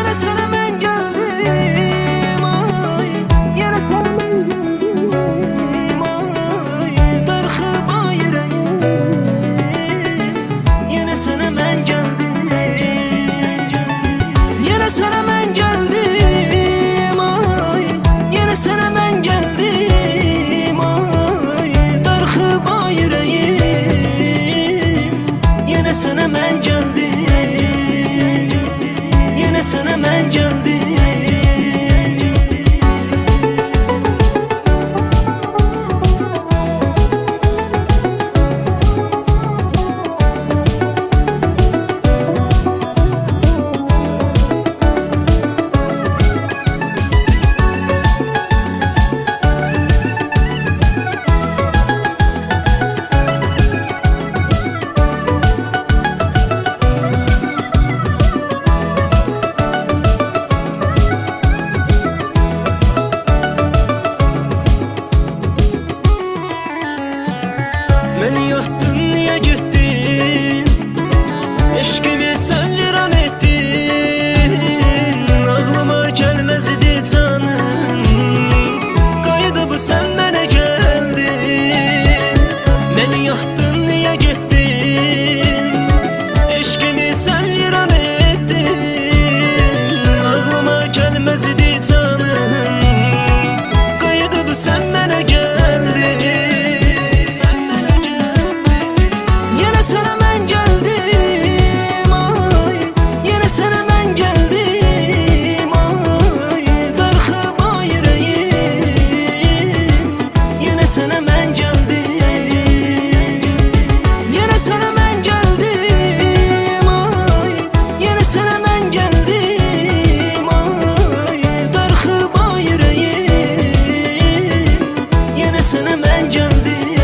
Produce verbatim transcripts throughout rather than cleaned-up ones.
Yine sana ben geldim ay, yine sana ben geldim ay, darg'ıba yüreğim. Yine sana ben geldim, yine sana ben geldim ay, yine sana ben geldim ay, darg'ıba yüreğim. Yine sana ben geldim, yine sana ben geldim. Beni yaktın, niye gittin? Eşkimi sen viran ettin. Aklıma gelmezdi canım, kaydı bu sen bana geldin. Beni yaktın, niye gittin? Eşkimi sen viran ettin. Aklıma gelmezdi canım, kaydı bu sen bana geldin. Yine sana ben geldim ay, yine sana ben geldim ay, darg'ıba yüreğim. Yine sana ben geldim, yine sana ben geldim ay, yine sana ben geldim ay, darg'ıba yüreğim. Yine sana ben geldim.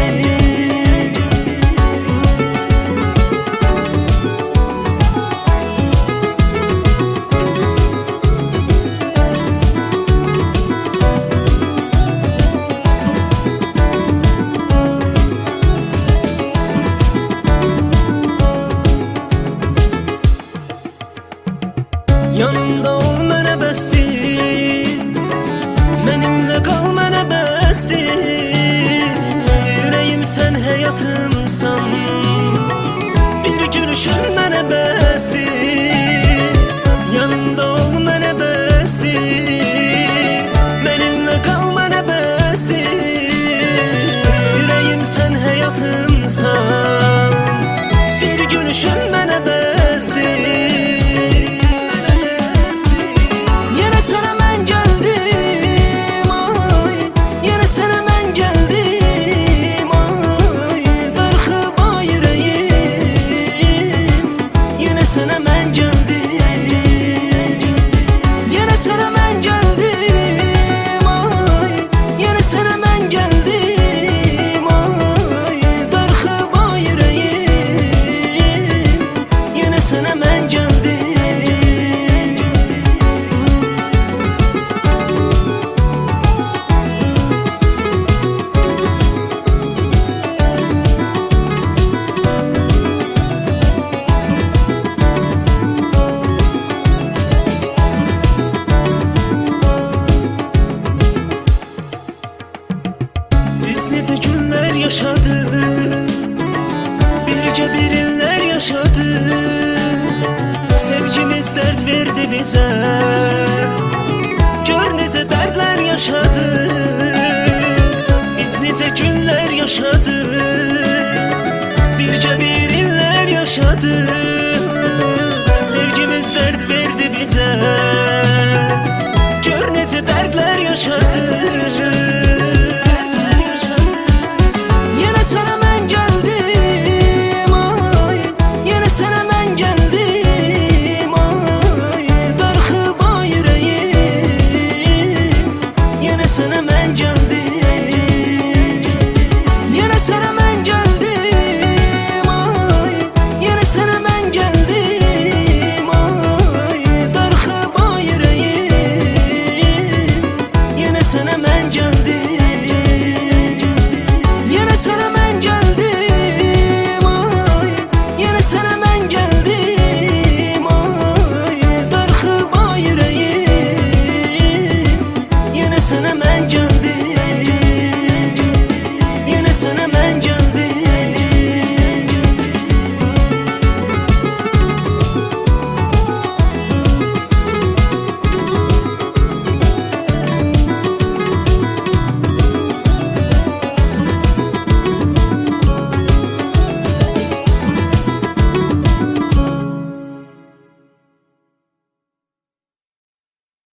Yanımda ol mənə bəsdir, mənimlə qal mənə bəsdir. Yüreğim sen həyatımsan, bir gülüşün mənə bəsdir. Yanımda ol mənə bəsdir, mənimlə qal mənə bəsdir. Yüreğim sen həyatımsan, bir gülüşün mənə bəsdir. Yine sana ben geldim ay, yine sana ben geldim ay, darg'ıba yüreğim. Yine sana ben geldim, yine sana ben geldim ay, yine sana ben geldim ay, darg'ıba yüreğim. Yine sana ben geldim. Biz nice günler yaşadık, birce bir iller yaşadık. Sevgimiz dert verdi bize, gör nice dertler yaşadık. Biz nice günler yaşadık, birce bir iller yaşadık. Sevgimiz dert verdi bize, gör nice dertler yaşadık.